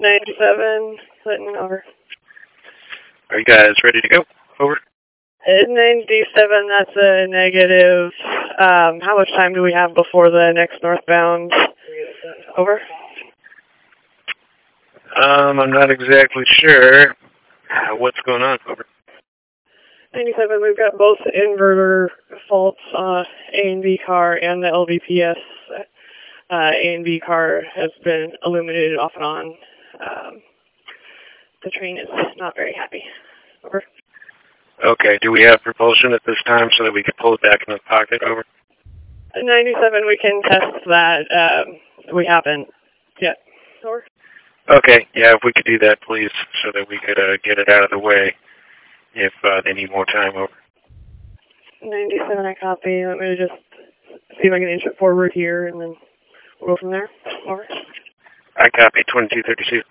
97, Clinton, over. Are you guys ready to go? Over. 97, that's a negative. How much time do we have before the next northbound? Over. I'm not exactly sure. What's going on? Over. 97, we've got both inverter faults on A and B car and the LVPS. A and B car has been illuminated off and on. The train is not very happy. Over. Okay, do we have propulsion at this time so that we can pull it back in the pocket? Over. 97, we can test that. We haven't yet. Over. Okay, yeah, if we could do that, please, so that we could get it out of the way if they need more time. Over. 97, I copy. Let me just see if I can inch it forward here, and then we'll go from there. Over. I copy. 2232.